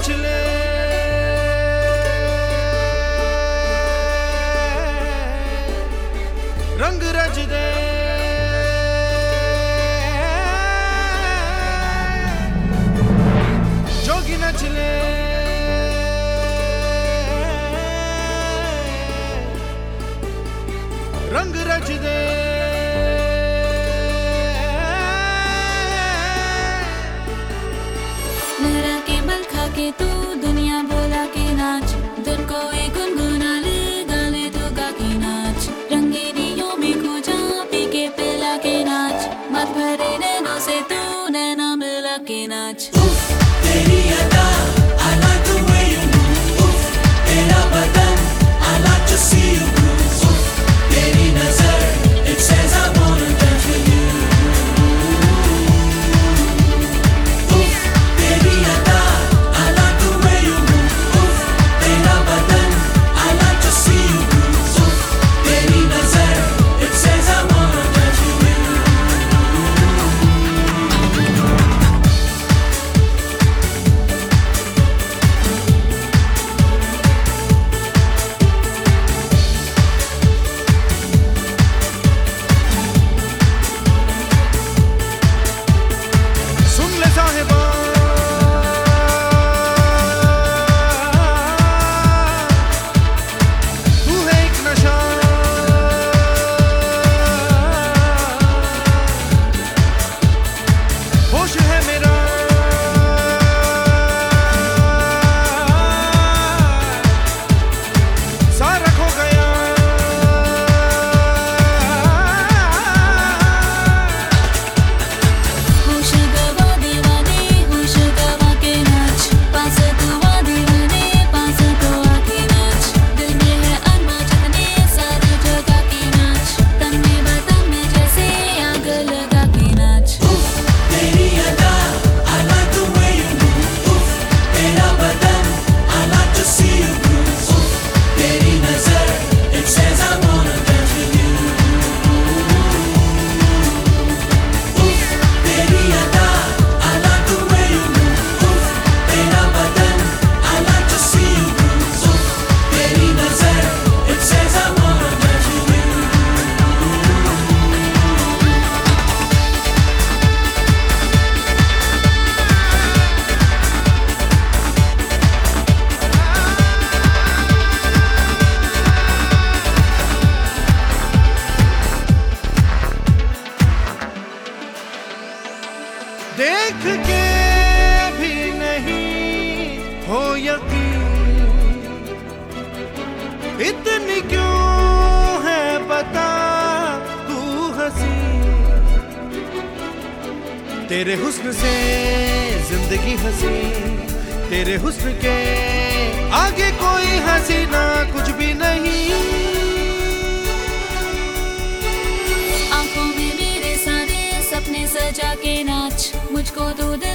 नच ले रंग रच दे जोगी नच ले रंग रच दे लहरा के बल खा के तू दुनिया बोला के नाच धुन को एक गुनगुना ले गाले तो गा के नाच रंगीनियों में खो जा पी के पिला के नाच मत भरे नैनों से तू नैना मिला के नाच तेरी अदा I like the way you move तेरा बदन I like to see you move तेरी नजर it says I wanna dance with you तेरी अदा I like the way you move तेरा बदन I like to see you move तेरी नजर it says I wanna dance with you देख के भी नहीं हो यकीन इतनी क्यों है बता तू हंसी तेरे हुस्न से जिंदगी हंसी तेरे हुस्न के आगे कोई हसीना कुछ भी नहीं आंखों में मेरे सारे सपने सजा के नाच मुझको तो दिल